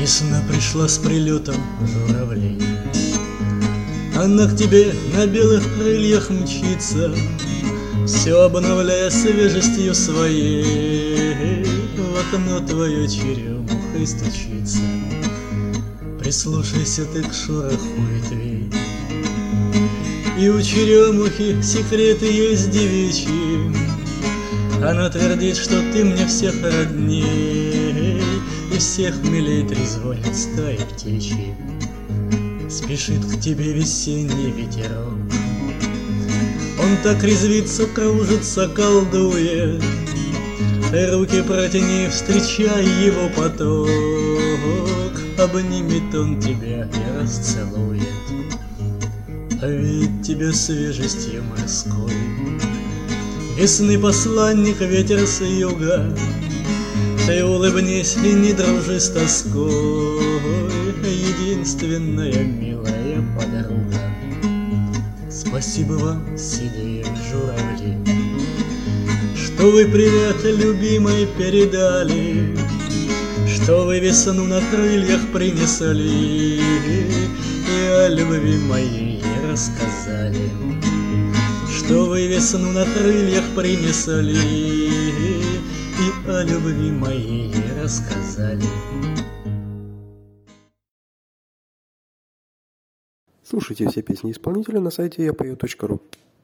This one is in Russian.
Весна пришла с прилетом журавлей. Она к тебе на белых крыльях мчится, все обновляя свежестью своей. В окно твое черемухой стучится. Прислушайся ты к шороху ветвей. И у черемухи секреты есть девичьи. Она твердит, что ты мне всех родней, и всех милей трезвонят стаи птичьи. Спешит к тебе весенний ветерок. Он так резвится, кружится, колдует. Ты руки протяни, встречай его поток. Обнимет он тебя и расцелует. А ведь тебя свежестью морской. Весны посланник, ветер с юга. Ты улыбнись и не дружи с тоской. Единственная милая подруга. Спасибо вам, седые журавли, что вы привет любимой передали, что вы весну на крыльях принесли и о любви моей рассказали. Что вы весну на крыльях принесли и о любви моей рассказали. Слушайте все песни исполнителя на сайте yapeo.ru.